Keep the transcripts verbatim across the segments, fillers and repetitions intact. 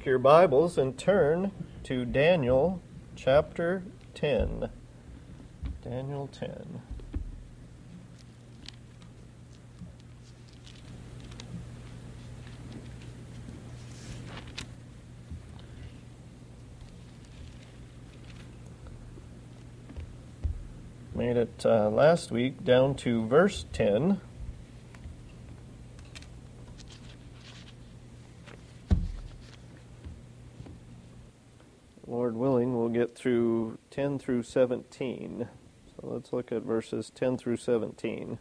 Take your Bibles and turn to Daniel chapter ten. Daniel ten. Made it uh, last week down to verse ten. Lord willing, we'll get through ten through seventeen. So let's look at verses ten through seventeen.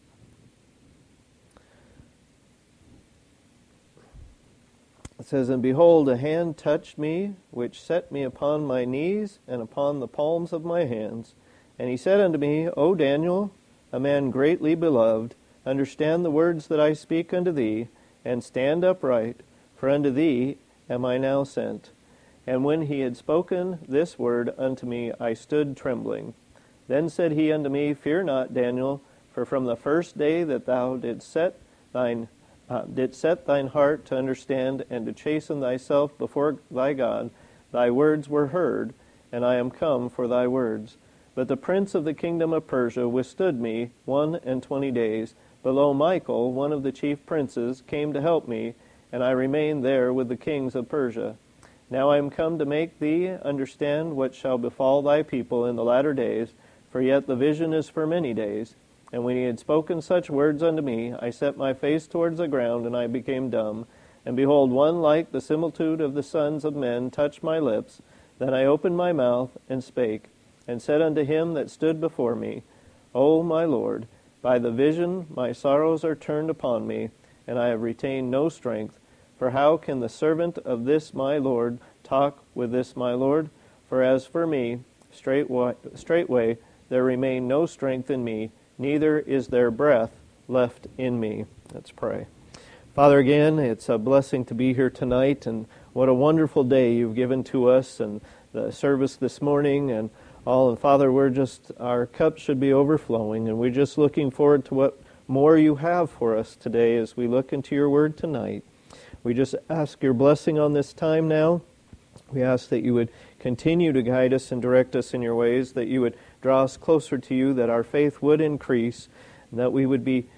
It says, "And behold, a hand touched me, which set me upon my knees and upon the palms of my hands. And he said unto me, O Daniel, a man greatly beloved, understand the words that I speak unto thee, and stand upright, for unto thee am I now sent. And when he had spoken this word unto me, I stood trembling. Then said he unto me, Fear not, Daniel, for from the first day that thou didst set thine uh, didst set thine heart to understand and to chasten thyself before thy God, thy words were heard, and I am come for thy words. But the prince of the kingdom of Persia withstood me one and twenty days. Below Michael, one of the chief princes, came to help me, and I remained there with the kings of Persia. Now I am come to make thee understand what shall befall thy people in the latter days, for yet the vision is for many days. And when he had spoken such words unto me, I set my face towards the ground, and I became dumb. And behold, one like the similitude of the sons of men touched my lips. Then I opened my mouth and spake, and said unto him that stood before me, O my Lord, by the vision my sorrows are turned upon me, and I have retained no strength. For how can the servant of this my Lord talk with this my Lord? For as for me, straightway, straightway there remained no strength in me, neither is there breath left in me." Let's pray. Father, again, it's a blessing to be here tonight, and what a wonderful day you've given to us, and the service this morning, and all. And Father, we're just, our cup should be overflowing, and we're just looking forward to what more you have for us today as we look into your word tonight. We just ask your blessing on this time now. We ask that you would continue to guide us and direct us in your ways, that you would draw us closer to you, that our faith would increase, and that we would be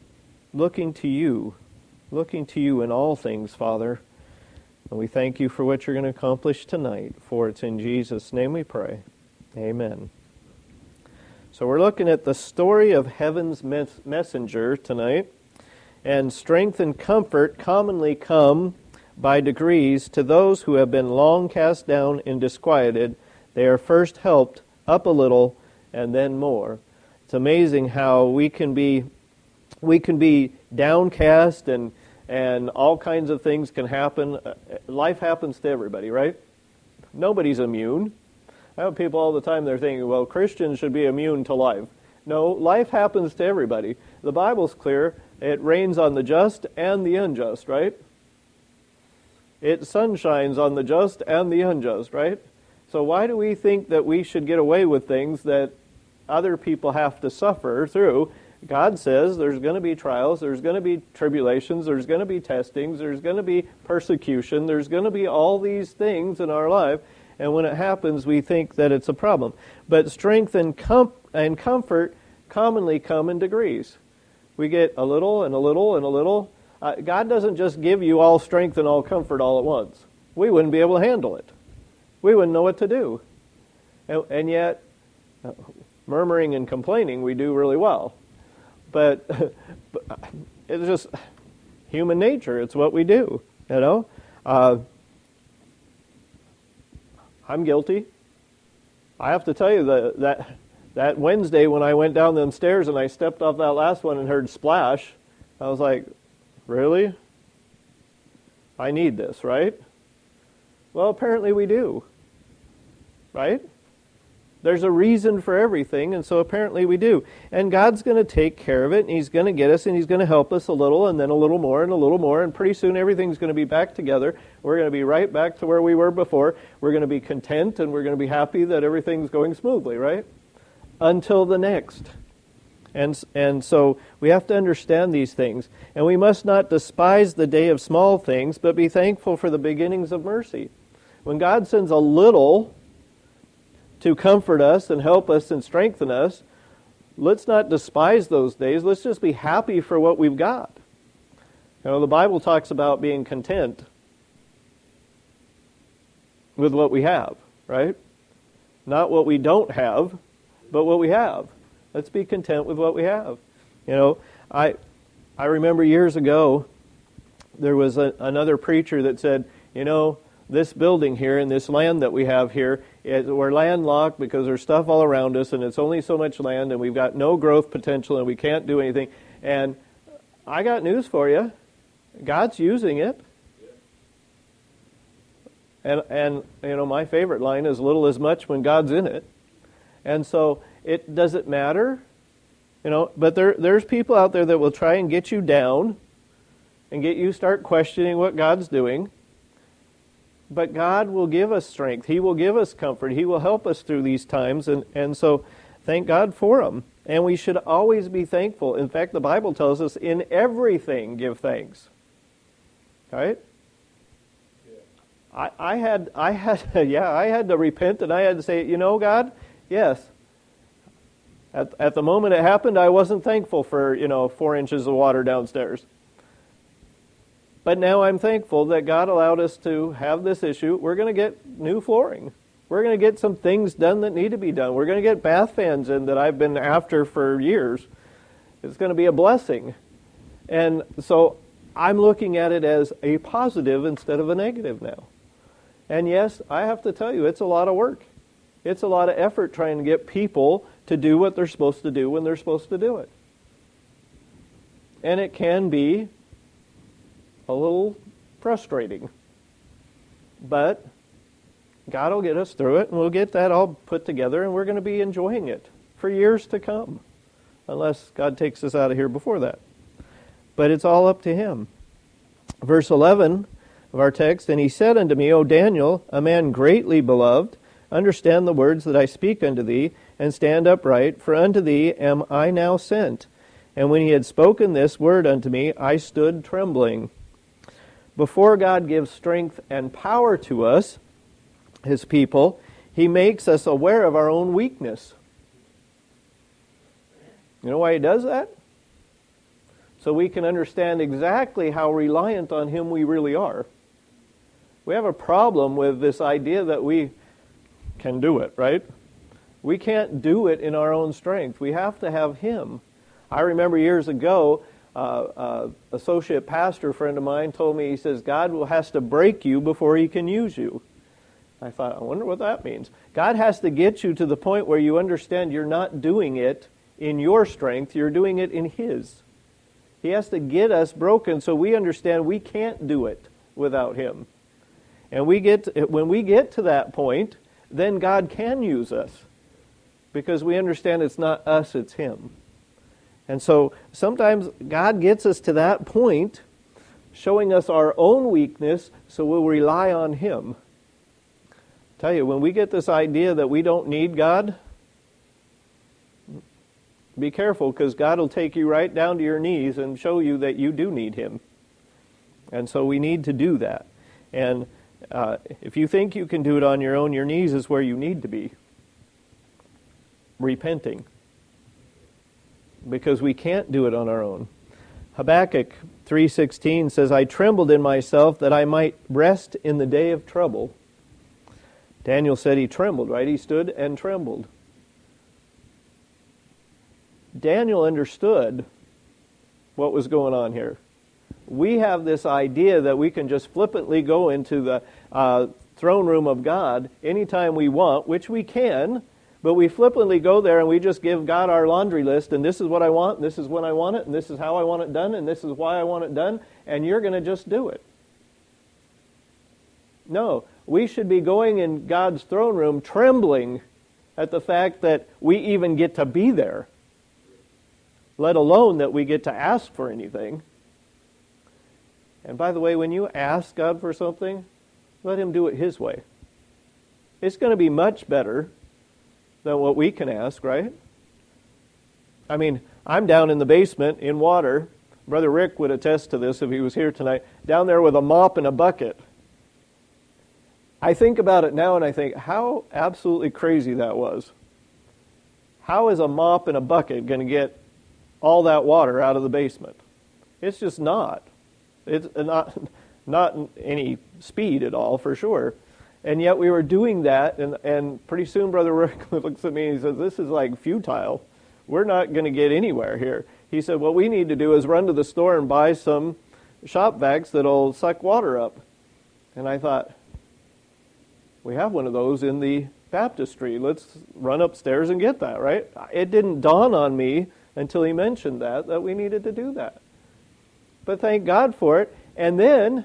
looking to you, looking to you in all things, Father. And we thank you for what you're going to accomplish tonight, for it's in Jesus' name we pray. Amen. So we're looking at the story of heaven's mes- messenger tonight. And strength and comfort commonly come by degrees to those who have been long cast down and disquieted. They are first helped up a little and then more. It's amazing how we can be we can be downcast and and all kinds of things can happen. Life happens to everybody, right? Nobody's immune. I have people all the time, they're thinking, well, Christians should be immune to life. No, life happens to everybody. The Bible's clear. It rains on the just and the unjust, right? It sunshines on the just and the unjust, right? So why do we think that we should get away with things that other people have to suffer through? God says there's going to be trials, there's going to be tribulations, there's going to be testings, there's going to be persecution, there's going to be all these things in our life, and when it happens, we think that it's a problem. But strength and, com- and comfort commonly come in degrees. We get a little and a little and a little. Uh, God doesn't just give you all strength and all comfort all at once. We wouldn't be able to handle it. We wouldn't know what to do. And, and yet, uh, murmuring and complaining, we do really well. But, but it's just human nature. It's what we do, you know. Uh, I'm guilty. I have to tell you that that that Wednesday when I went down them stairs and I stepped off that last one and heard splash, I was like, really? I need this, right? Well, apparently we do, right? There's a reason for everything, and so apparently we do. And God's going to take care of it, and He's going to get us, and He's going to help us a little, and then a little more, and a little more, and pretty soon everything's going to be back together. We're going to be right back to where we were before. We're going to be content, and we're going to be happy that everything's going smoothly, right? Until the next. And, and so we have to understand these things. And we must not despise the day of small things, but be thankful for the beginnings of mercy. When God sends a little to comfort us and help us and strengthen us, let's not despise those days. Let's just be happy for what we've got. You know, the Bible talks about being content with what we have, right? Not what we don't have, but what we have. Let's be content with what we have. You know, I I remember years ago, there was a, another preacher that said, you know, this building here and this land that we have here, it, we're landlocked because there's stuff all around us and it's only so much land and we've got no growth potential and we can't do anything. And I got news for you. God's using it. And, and you know, my favorite line is little as much when God's in it. And so it doesn't matter, you know, but there there's people out there that will try and get you down and get you start questioning what God's doing. But God will give us strength. He will give us comfort. He will help us through these times. And, and so thank God for them. And we should always be thankful. In fact, the Bible tells us in everything give thanks. Right? I, I had, I had, yeah, I had to repent and I had to say, you know, God, yes. At, at the moment it happened, I wasn't thankful for, you know, four inches of water downstairs. But now I'm thankful that God allowed us to have this issue. We're going to get new flooring. We're going to get some things done that need to be done. We're going to get bath fans in that I've been after for years. It's going to be a blessing. And so I'm looking at it as a positive instead of a negative now. And yes, I have to tell you, it's a lot of work. It's a lot of effort trying to get people to do what they're supposed to do when they're supposed to do it. And it can be a little frustrating. But God will get us through it, and we'll get that all put together, and we're going to be enjoying it for years to come. Unless God takes us out of here before that. But it's all up to Him. Verse eleven of our text, and he said unto me, O Daniel, a man greatly beloved, understand the words that I speak unto thee, and stand upright, for unto thee am I now sent. And when he had spoken this word unto me, I stood trembling. Before God gives strength and power to us, His people, He makes us aware of our own weakness. You know why He does that? So we can understand exactly how reliant on Him we really are. We have a problem with this idea that we can do it, right? We can't do it in our own strength. We have to have Him. I remember years ago, uh, uh, associate pastor friend of mine told me, he says, God will has to break you before He can use you. I thought, I wonder what that means. God has to get you to the point where you understand you're not doing it in your strength, you're doing it in His. He has to get us broken so we understand we can't do it without Him. And we get to, when we get to that point, then God can use us because we understand it's not us, it's Him. And so sometimes God gets us to that point, showing us our own weakness, so we'll rely on Him. I tell you, when we get this idea that we don't need God, be careful, because God will take you right down to your knees and show you that you do need Him. And so we need to do that. And uh, if you think you can do it on your own, your knees is where you need to be. Repenting. Because we can't do it on our own. Habakkuk three sixteen says, I trembled in myself that I might rest in the day of trouble. Daniel said he trembled, right? He stood and trembled. Daniel understood what was going on here. We have this idea that we can just flippantly go into the uh, throne room of God anytime we want, which we can, but we flippantly go there and we just give God our laundry list, and this is what I want, and this is when I want it, and this is how I want it done, and this is why I want it done, and you're going to just do it. No, we should be going in God's throne room trembling at the fact that we even get to be there, let alone that we get to ask for anything. And by the way, when you ask God for something, let Him do it His way. It's going to be much better than what we can ask, right? I mean, I'm down in the basement in water. Brother Rick would attest to this if he was here tonight. Down there with a mop and a bucket. I think about it now and I think, how absolutely crazy that was. How is a mop and a bucket going to get all that water out of the basement? It's just not. It's not not any speed at all, for sure. And yet we were doing that, and, and pretty soon Brother Rick looks at me and he says, this is like futile. We're not going to get anywhere here. He said, what we need to do is run to the store and buy some shop vacs that'll suck water up. And I thought, we have one of those in the baptistry. Let's run upstairs and get that, right? It didn't dawn on me until he mentioned that, that we needed to do that. But thank God for it. And then,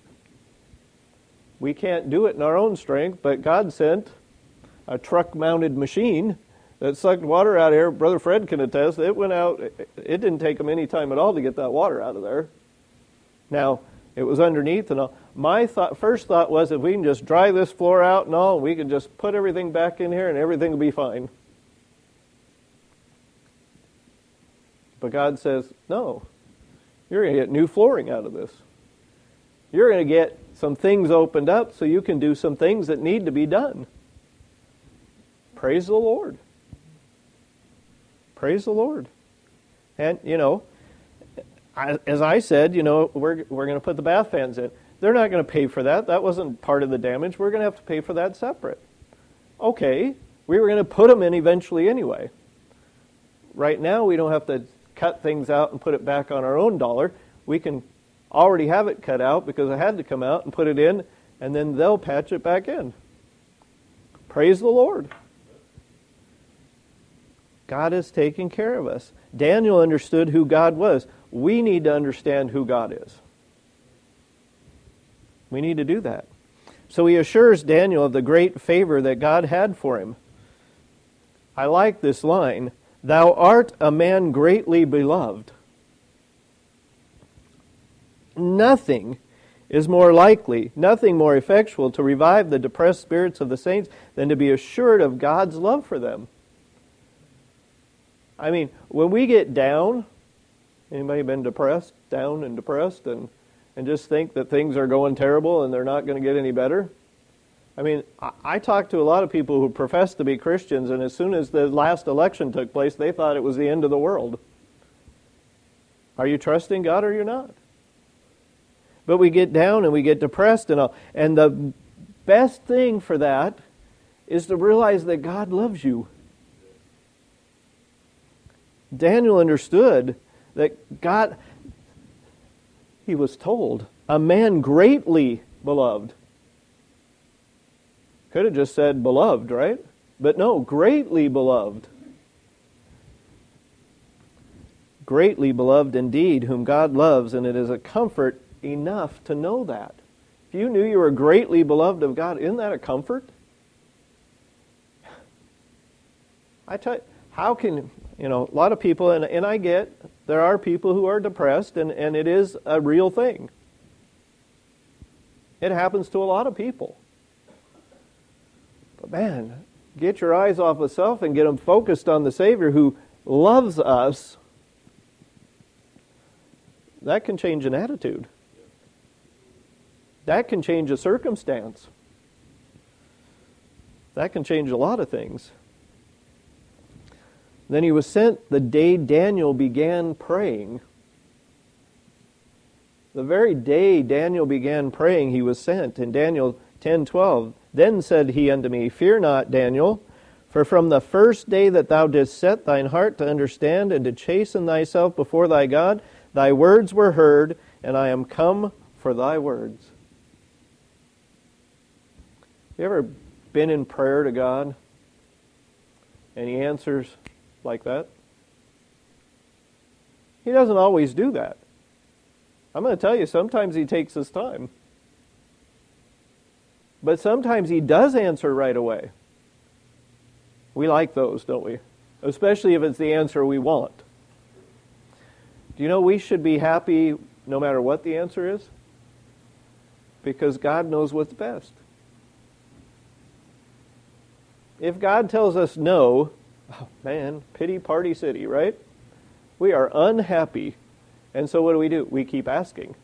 we can't do it in our own strength, but God sent a truck-mounted machine that sucked water out of here. Brother Fred can attest. It went out. It didn't take them any time at all to get that water out of there. Now, it was underneath and all. My thought, first thought was, if we can just dry this floor out and all, we can just put everything back in here and everything will be fine. But God says, no. You're going to get new flooring out of this. You're going to get some things opened up so you can do some things that need to be done. Praise the Lord. Praise the Lord. And, you know, I, as I said, you know, we're we're going to put the bath fans in. They're not going to pay for that. That wasn't part of the damage. We're going to have to pay for that separate. Okay, we were going to put them in eventually anyway. Right now, we don't have to cut things out and put it back on our own dollar. We can already have it cut out because it had to come out and put it in, and then they'll patch it back in. Praise the Lord. God is taking care of us. Daniel understood who God was. We need to understand who God is. We need to do that. So he assures Daniel of the great favor that God had for him. I like this line, "Thou art a man greatly beloved." Nothing is more likely, nothing more effectual to revive the depressed spirits of the saints than to be assured of God's love for them. I mean, when we get down, anybody been depressed, down and depressed, and, and just think that things are going terrible and they're not going to get any better? I mean, I, I talk to a lot of people who profess to be Christians, and as soon as the last election took place, they thought it was the end of the world. Are you trusting God or you're not? But we get down and we get depressed and all. And the best thing for that is to realize that God loves you. Daniel understood that God, he was told, a man greatly beloved. Could have just said beloved, right? But no, greatly beloved. Greatly beloved indeed, whom God loves, and it is a comfort enough to know that. If you knew you were greatly beloved of God, isn't that a comfort? I tell you, how can, you know, a lot of people, and, and I get, there are people who are depressed, and, and it is a real thing. It happens to a lot of people. But man, get your eyes off of self and get them focused on the Savior who loves us. That can change an attitude. That can change a circumstance. That can change a lot of things. Then he was sent the day Daniel began praying. The very day Daniel began praying, he was sent. In Daniel ten twelve, then said he unto me, Fear not, Daniel, for from the first day that thou didst set thine heart to understand and to chasten thyself before thy God, thy words were heard, and I am come for thy words. You ever been in prayer to God and he answers like that? He doesn't always do that. I'm going to tell you, sometimes he takes his time. But sometimes he does answer right away. We like those, don't we? Especially if it's the answer we want. Do you know we should be happy no matter what the answer is? Because God knows what's best. If God tells us no, oh man, pity party city, right? We are unhappy. And so what do we do? We keep asking.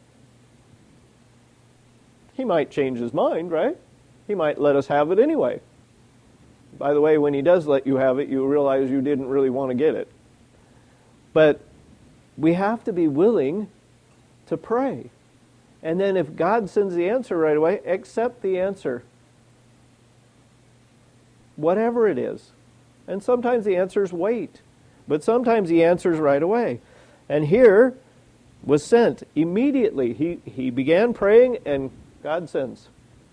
He might change his mind, right? He might let us have it anyway. By the way, when he does let you have it, you realize you didn't really want to get it. But we have to be willing to pray. And then if God sends the answer right away, accept the answer. Whatever it is. And sometimes the answers wait. But sometimes the answer's right away. And here was sent immediately. He, he began praying and God sends.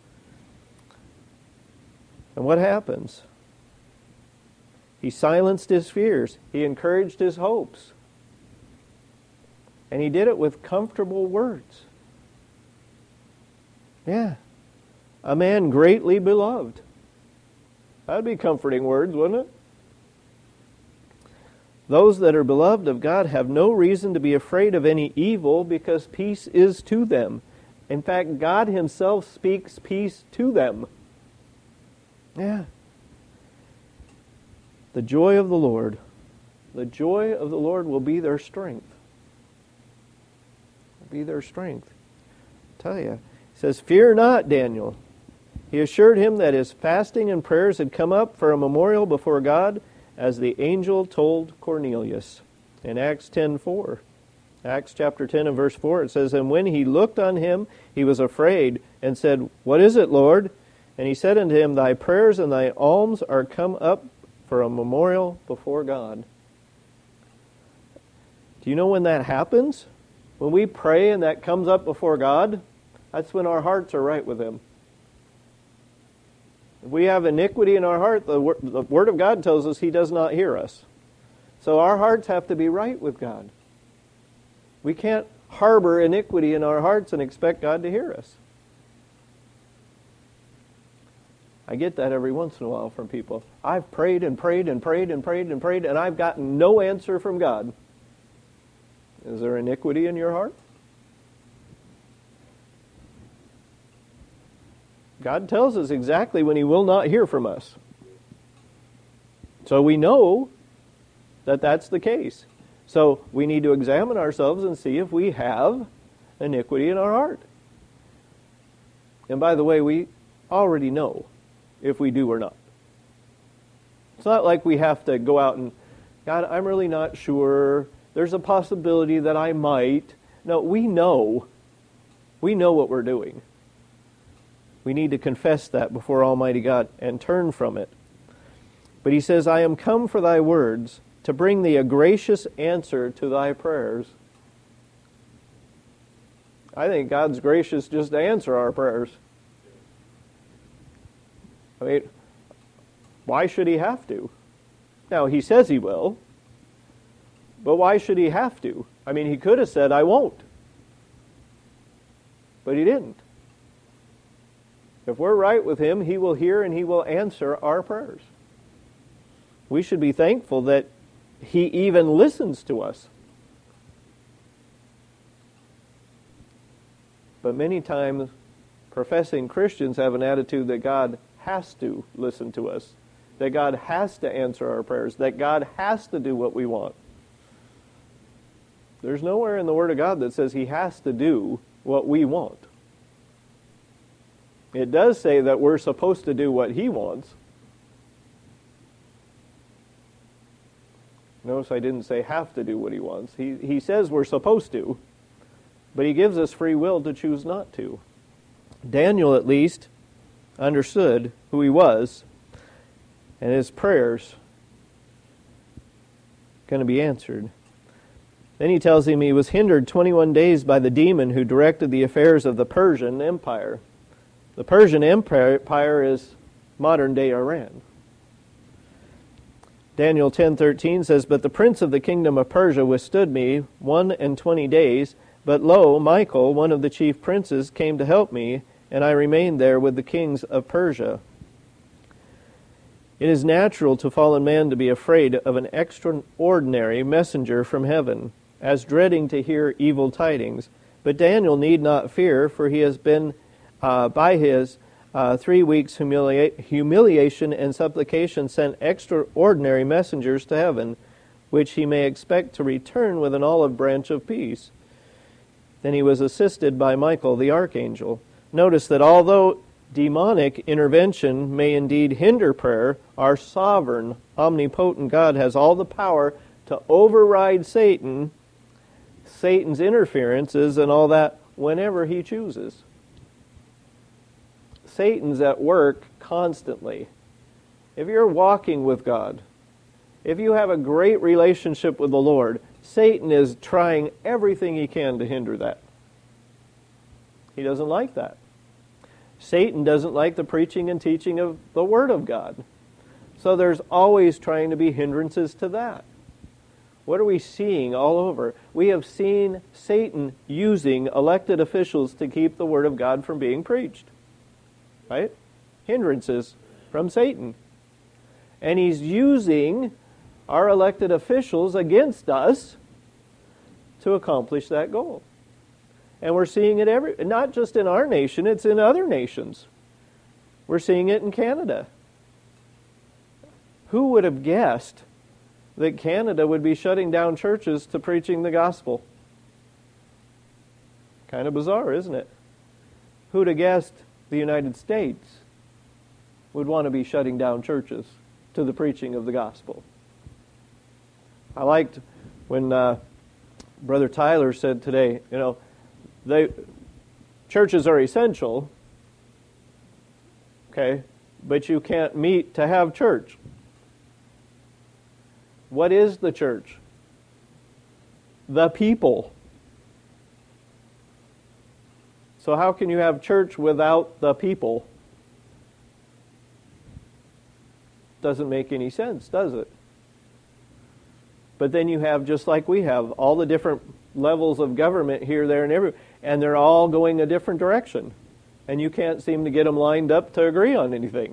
And what happens? He silenced his fears. He encouraged his hopes. And he did it with comfortable words. Yeah. A man greatly beloved. That'd be comforting words, wouldn't it? Those that are beloved of God have no reason to be afraid of any evil because peace is to them. In fact, God himself speaks peace to them. Yeah. The joy of the Lord. The joy of the Lord will be their strength. Will be their strength. I tell you. He says, "Fear not, Daniel." He assured him that his fasting and prayers had come up for a memorial before God, as the angel told Cornelius. In Acts ten four. Acts chapter ten and verse four, it says, "And when he looked on him, he was afraid, and said, What is it, Lord? And he said unto him, Thy prayers and thy alms are come up for a memorial before God." Do you know when that happens? When we pray and that comes up before God, that's when our hearts are right with him. If we have iniquity in our heart, the word, the Word of God tells us he does not hear us. So our hearts have to be right with God. We can't harbor iniquity in our hearts and expect God to hear us. I get that every once in a while from people. I've prayed and prayed and prayed and prayed and prayed, and I've gotten no answer from God. Is there iniquity in your heart? God tells us exactly when he will not hear from us. So we know that that's the case. So we need to examine ourselves and see if we have iniquity in our heart. And by the way, we already know if we do or not. It's not like we have to go out and, God, I'm really not sure. There's a possibility that I might. No, we know. We know what we're doing. We need to confess that before Almighty God and turn from it. But he says, I am come for thy words, to bring thee a gracious answer to thy prayers. I think God's gracious just to answer our prayers. I mean, why should he have to? Now, he says he will, but why should he have to? I mean, he could have said, I won't. But he didn't. If we're right with him, he will hear and he will answer our prayers. We should be thankful that he even listens to us. But many times, professing Christians have an attitude that God has to listen to us, that God has to answer our prayers, that God has to do what we want. There's nowhere in the Word of God that says he has to do what we want. It does say that we're supposed to do what he wants. Notice I didn't say have to do what he wants. He, he says we're supposed to, but he gives us free will to choose not to. Daniel, at least, understood who he was, and his prayers going to be answered. Then he tells him he was hindered twenty-one days by the demon who directed the affairs of the Persian Empire. The Persian Empire is modern-day Iran. Daniel ten thirteen says, But the prince of the kingdom of Persia withstood me one and twenty days, but lo, Michael, one of the chief princes, came to help me, and I remained there with the kings of Persia. It is natural to fallen man to be afraid of an extraordinary messenger from heaven, as dreading to hear evil tidings. But Daniel need not fear, for he has been, uh, by his uh, three weeks' humilia- humiliation and supplication, sent extraordinary messengers to heaven, which he may expect to return with an olive branch of peace. Then he was assisted by Michael the archangel. Notice that although demonic intervention may indeed hinder prayer, our sovereign, omnipotent God has all the power to override Satan, Satan's interferences and all that whenever he chooses. Satan's at work constantly. If you're walking with God, if you have a great relationship with the Lord, Satan is trying everything he can to hinder that. He doesn't like that. Satan doesn't like the preaching and teaching of the Word of God. So there's always trying to be hindrances to that. What are we seeing all over? We have seen Satan using elected officials to keep the Word of God from being preached. Right? Hindrances from Satan. And he's using our elected officials against us to accomplish that goal. And we're seeing it every, not just in our nation, it's in other nations. We're seeing it in Canada. Who would have guessed that Canada would be shutting down churches to preaching the gospel? Kind of bizarre, isn't it? Who'd have guessed the United States would want to be shutting down churches to the preaching of the gospel? I liked when uh, Brother Tyler said today, you know, they churches are essential, okay, but you can't meet to have church. What is the church? The people. So how can you have church without the people? Doesn't make any sense, does it? But then you have, just like we have, all the different levels of government here, there, and everywhere, and they're all going a different direction. And you can't seem to get them lined up to agree on anything.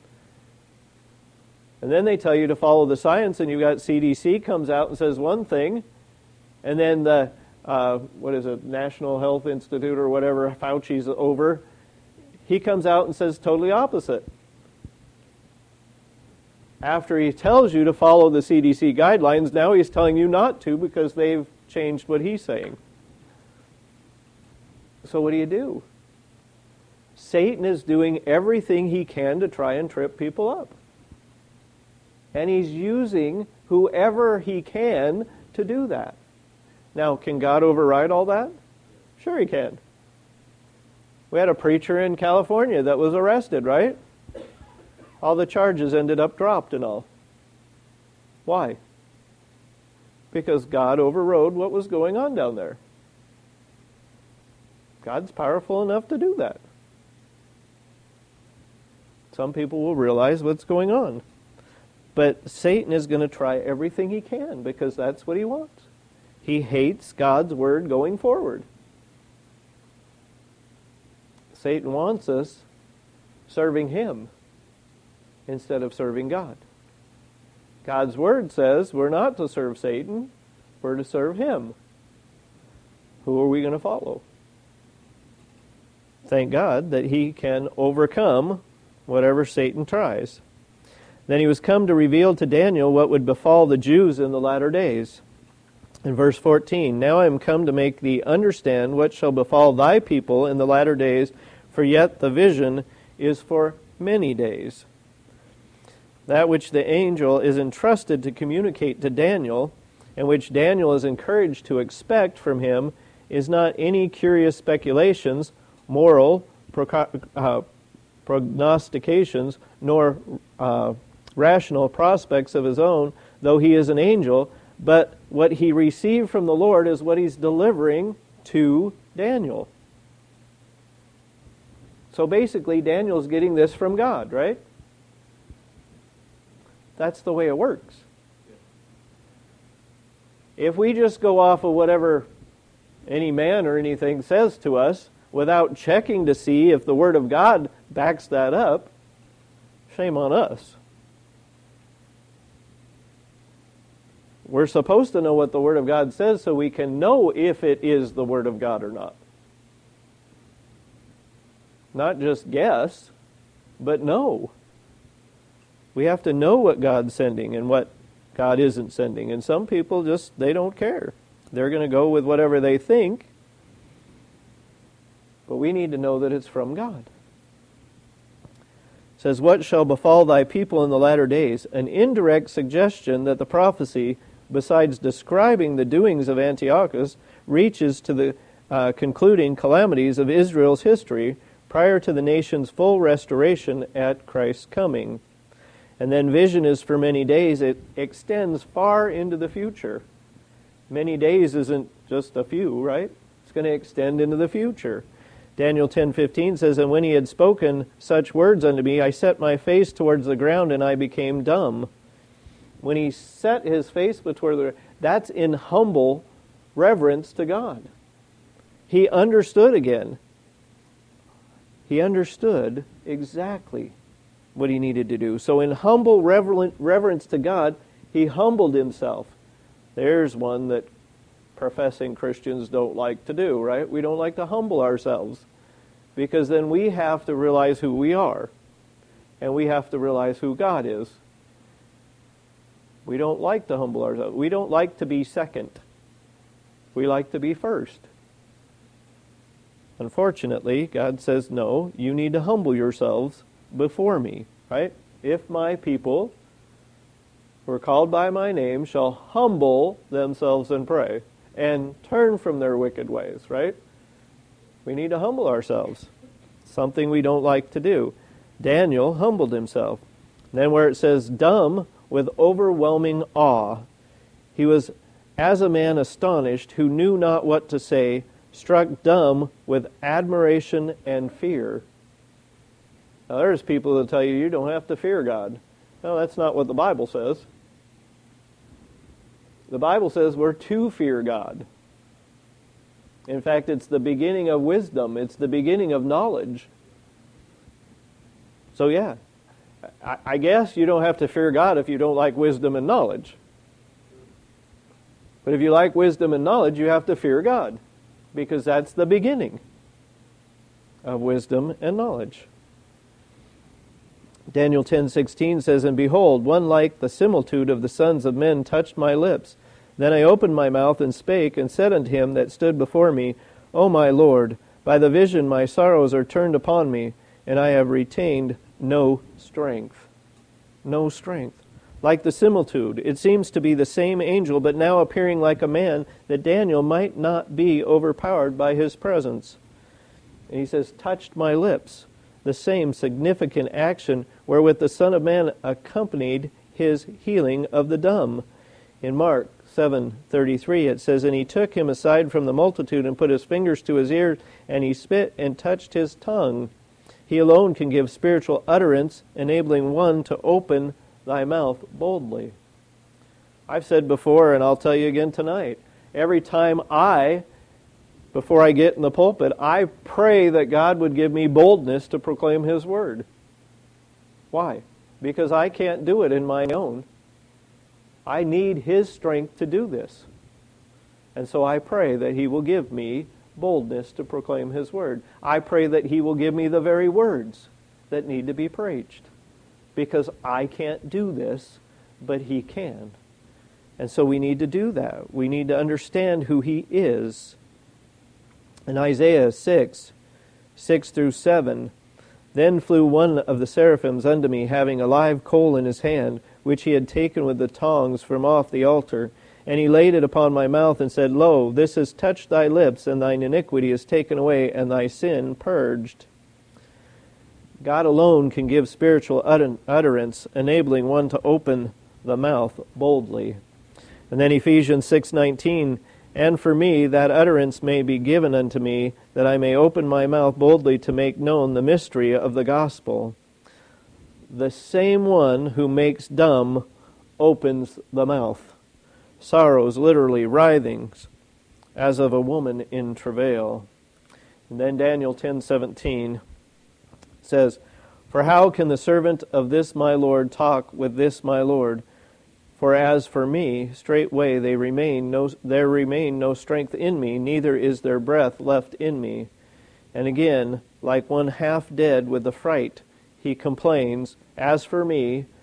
And then they tell you to follow the science, and you've got C D C comes out and says one thing, and then the, uh, what is it, National Health Institute or whatever, Fauci's over, he comes out and says totally opposite. After he tells you to follow the C D C guidelines, now he's telling you not to because they've changed what he's saying. So what do you do? Satan is doing everything he can to try and trip people up. And he's using whoever he can to do that. Now, can God override all that? Sure he can. We had a preacher in California that was arrested, right? All the charges ended up dropped and all. Why? Because God overrode what was going on down there. God's powerful enough to do that. Some people will realize what's going on. But Satan is going to try everything he can because that's what he wants. He hates God's word going forward. Satan wants us serving him instead of serving God. God's word says we're not to serve Satan, we're to serve him. Who are we going to follow? Thank God that he can overcome whatever Satan tries. Then he was come to reveal to Daniel what would befall the Jews in the latter days. In verse fourteen, now I am come to make thee understand what shall befall thy people in the latter days, for yet the vision is for many days. That which the angel is entrusted to communicate to Daniel, and which Daniel is encouraged to expect from him, is not any curious speculations, moral uh, prognostications, nor uh, rational prospects of his own, though he is an angel, but what he received from the Lord is what he's delivering to Daniel. So basically, Daniel's getting this from God, right? That's the way it works. If we just go off of whatever any man or anything says to us without checking to see if the Word of God backs that up, shame on us. We're supposed to know what the Word of God says so we can know if it is the Word of God or not. Not just guess, but know. We have to know what God's sending and what God isn't sending. And some people just, they don't care. They're going to go with whatever they think. But we need to know that it's from God. It says, what shall befall thy people in the latter days? An indirect suggestion that the prophecy, besides describing the doings of Antiochus, reaches to the uh, concluding calamities of Israel's history prior to the nation's full restoration at Christ's coming. And then vision is for many days. It extends far into the future. Many days isn't just a few, right? It's going to extend into the future. Daniel ten fifteen says, and when he had spoken such words unto me, I set my face towards the ground, and I became dumb. When he set his face before the, that's in humble reverence to God. He understood again. He understood exactly what he needed to do. So in humble reverence to God, he humbled himself. There's one that professing Christians don't like to do, right? We don't like to humble ourselves, because then we have to realize who we are, and we have to realize who God is. We don't like to humble ourselves. We don't like to be second. We like to be first. Unfortunately, God says, no, you need to humble yourselves before me, right? If my people who are called by my name shall humble themselves and pray and turn from their wicked ways, right? We need to humble ourselves. Something we don't like to do. Daniel humbled himself. Then where it says dumb with overwhelming awe, he was as a man astonished who knew not what to say, struck dumb with admiration and fear. Now there's people that tell you you don't have to fear God. No, that's not what the Bible says. The Bible says we're to fear God. In fact, it's the beginning of wisdom. It's the beginning of knowledge. So yeah, I, I guess you don't have to fear God if you don't like wisdom and knowledge. But if you like wisdom and knowledge, you have to fear God, because that's the beginning of wisdom and knowledge. Daniel ten sixteen says, and behold, one like the similitude of the sons of men touched my lips. Then I opened my mouth and spake, and said unto him that stood before me, O my Lord, by the vision my sorrows are turned upon me, and I have retained no strength. No strength. Like the similitude, it seems to be the same angel, but now appearing like a man, that Daniel might not be overpowered by his presence. And he says, touched my lips. The same significant action wherewith the Son of Man accompanied his healing of the dumb. In Mark seven thirty-three it says, and he took him aside from the multitude and put his fingers to his ears, and he spit and touched his tongue. He alone can give spiritual utterance, enabling one to open thy mouth boldly. I've said before, and I'll tell you again tonight, every time I, before I get in the pulpit, I pray that God would give me boldness to proclaim His Word. Why? Because I can't do it in my own. I need His strength to do this. And so I pray that He will give me boldness to proclaim His Word. I pray that He will give me the very words that need to be preached. Because I can't do this, but He can. And so we need to do that. We need to understand who He is. In Isaiah six, six through seven, then flew one of the seraphims unto me, having a live coal in his hand, which he had taken with the tongs from off the altar. And he laid it upon my mouth, and said, Lo, this has touched thy lips, and thine iniquity is taken away, and thy sin purged. God alone can give spiritual utterance, enabling one to open the mouth boldly. And then Ephesians six nineteen, and for me that utterance may be given unto me, that I may open my mouth boldly to make known the mystery of the gospel. The same one who makes dumb opens the mouth. Sorrows, literally writhings, as of a woman in travail. And then Daniel ten seventeen says, For how can the servant of this my Lord talk with this my Lord? For as for me, straightway they remain no, there remain no strength in me, neither is there breath left in me. And again, like one half dead with the fright, he complains, As for me,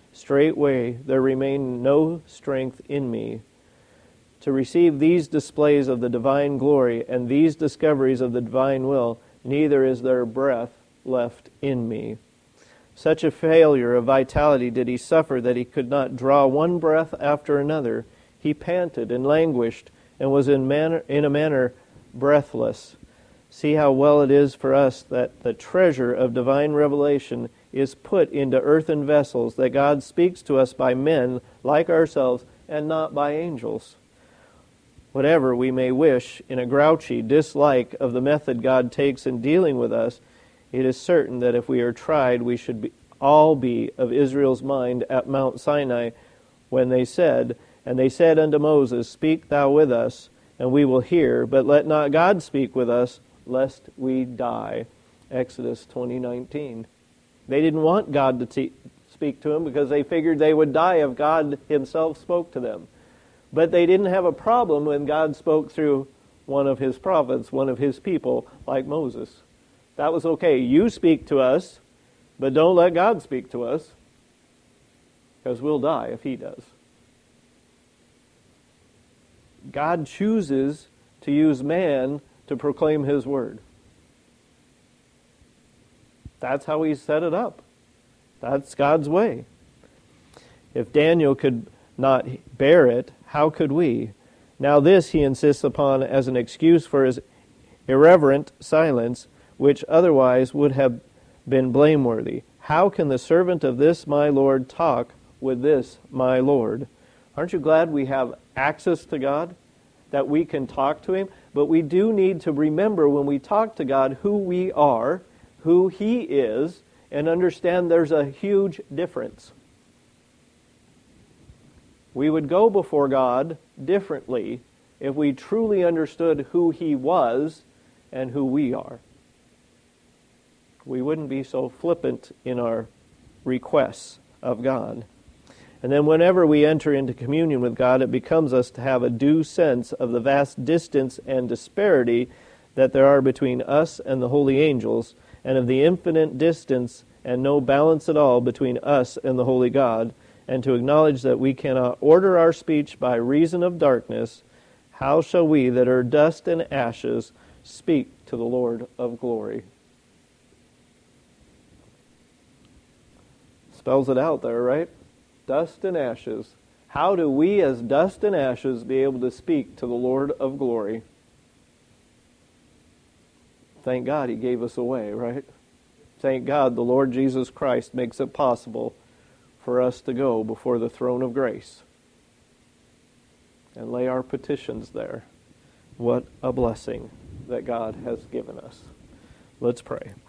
straightway there remained no strength in me to receive these displays of the divine glory and these discoveries of the divine will, neither is there breath left in me. Such a failure of vitality did he suffer that he could not draw one breath after another. He panted and languished and was in manner, in a manner breathless. See how well it is for us that the treasure of divine revelation is put into earthen vessels, that God speaks to us by men like ourselves and not by angels. Whatever we may wish in a grouchy dislike of the method God takes in dealing with us, it is certain that if we are tried, we should be, all be of Israel's mind at Mount Sinai when they said, And they said unto Moses, Speak thou with us, and we will hear, but let not God speak with us, lest we die. Exodus twenty nineteen. They didn't want God to te- speak to them because they figured they would die if God himself spoke to them. But they didn't have a problem when God spoke through one of his prophets, one of his people, like Moses. That was okay. You speak to us, but don't let God speak to us, because we'll die if he does. God chooses to use man to proclaim his word. That's how he set it up. That's God's way. If Daniel could not bear it, how could we? Now this he insists upon as an excuse for his irreverent silence, which otherwise would have been blameworthy. How can the servant of this my Lord talk with this my Lord? Aren't you glad we have access to God, that we can talk to him? But we do need to remember when we talk to God who we are, who he is, and understand there's a huge difference. We would go before God differently if we truly understood who he was and who we are. We wouldn't be so flippant in our requests of God. And then whenever we enter into communion with God, it becomes us to have a due sense of the vast distance and disparity that there are between us and the holy angels, and of the infinite distance and no balance at all between us and the holy God, and to acknowledge that we cannot order our speech by reason of darkness. How shall we that are dust and ashes speak to the Lord of glory? Spells it out there, right? Dust and ashes. How do we as dust and ashes be able to speak to the Lord of glory? Thank God he gave us a way, right? Thank God the Lord Jesus Christ makes it possible for us to go before the throne of grace and lay our petitions there. What a blessing that God has given us. Let's pray.